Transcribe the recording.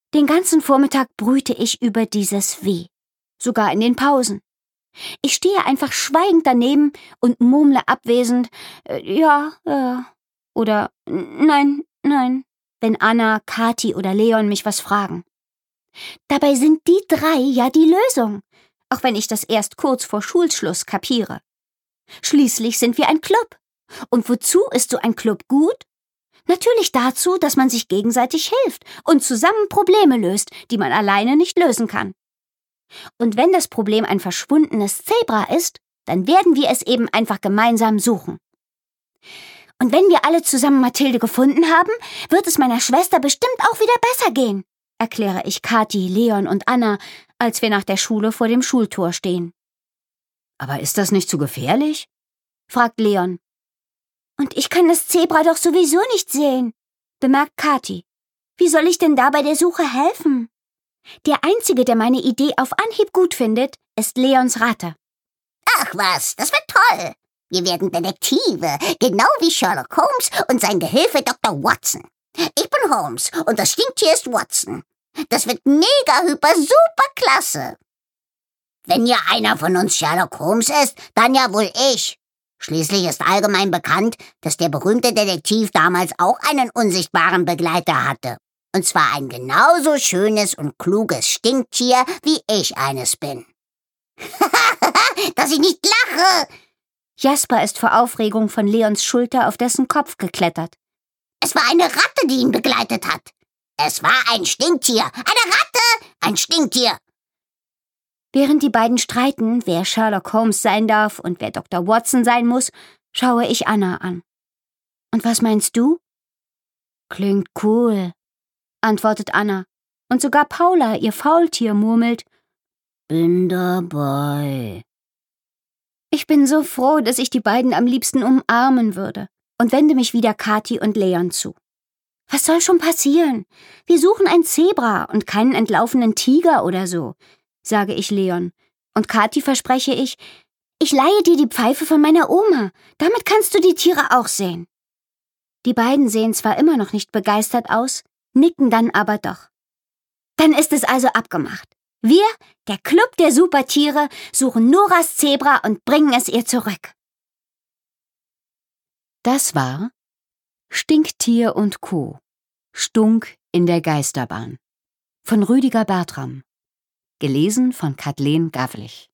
Den ganzen Vormittag brüte ich über dieses W, sogar in den Pausen. Ich stehe einfach schweigend daneben und murmle abwesend, oder nein, wenn Anna, Kathi oder Leon mich was fragen. Dabei sind die 3 ja die Lösung, auch wenn ich das erst kurz vor Schulschluss kapiere. Schließlich sind wir ein Club. Und wozu ist so ein Club gut? Natürlich dazu, dass man sich gegenseitig hilft und zusammen Probleme löst, die man alleine nicht lösen kann. Und wenn das Problem ein verschwundenes Zebra ist, dann werden wir es eben einfach gemeinsam suchen. Und wenn wir alle zusammen Mathilde gefunden haben, wird es meiner Schwester bestimmt auch wieder besser gehen, erkläre ich Kathi, Leon und Anna, als wir nach der Schule vor dem Schultor stehen. Aber ist das nicht zu gefährlich? Fragt Leon. Und ich kann das Zebra doch sowieso nicht sehen, bemerkt Kathi. Wie soll ich denn da bei der Suche helfen? Der Einzige, der meine Idee auf Anhieb gut findet, ist Leons Ratte. Ach was, das wird toll. Wir werden Detektive, genau wie Sherlock Holmes und sein Gehilfe Dr. Watson. Ich bin Holmes und das Stinktier ist Watson. Das wird mega, hyper, super klasse. Wenn ja einer von uns Sherlock Holmes ist, dann ja wohl ich. Schließlich ist allgemein bekannt, dass der berühmte Detektiv damals auch einen unsichtbaren Begleiter hatte. Und zwar ein genauso schönes und kluges Stinktier, wie ich eines bin. Dass ich nicht lache! Jasper ist vor Aufregung von Leons Schulter auf dessen Kopf geklettert. Es war eine Ratte, die ihn begleitet hat. Es war ein Stinktier. Eine Ratte! Ein Stinktier! Während die beiden streiten, wer Sherlock Holmes sein darf und wer Dr. Watson sein muss, schaue ich Anna an. Und was meinst du? Klingt cool, antwortet Anna. Und sogar Paula, ihr Faultier, murmelt, bin dabei. Ich bin so froh, dass ich die beiden am liebsten umarmen würde und wende mich wieder Kathi und Leon zu. Was soll schon passieren? Wir suchen ein Zebra und keinen entlaufenen Tiger oder so, sage ich Leon. Und Kathi verspreche ich leihe dir die Pfeife von meiner Oma. Damit kannst du die Tiere auch sehen. Die beiden sehen zwar immer noch nicht begeistert aus, nicken dann aber doch. Dann ist es also abgemacht. Wir, der Club der Supertiere, suchen Noras Zebra und bringen es ihr zurück. Das war Stinktier und Co. Stunk in der Geisterbahn von Rüdiger Bertram. Gelesen von Kathleen Gavlich.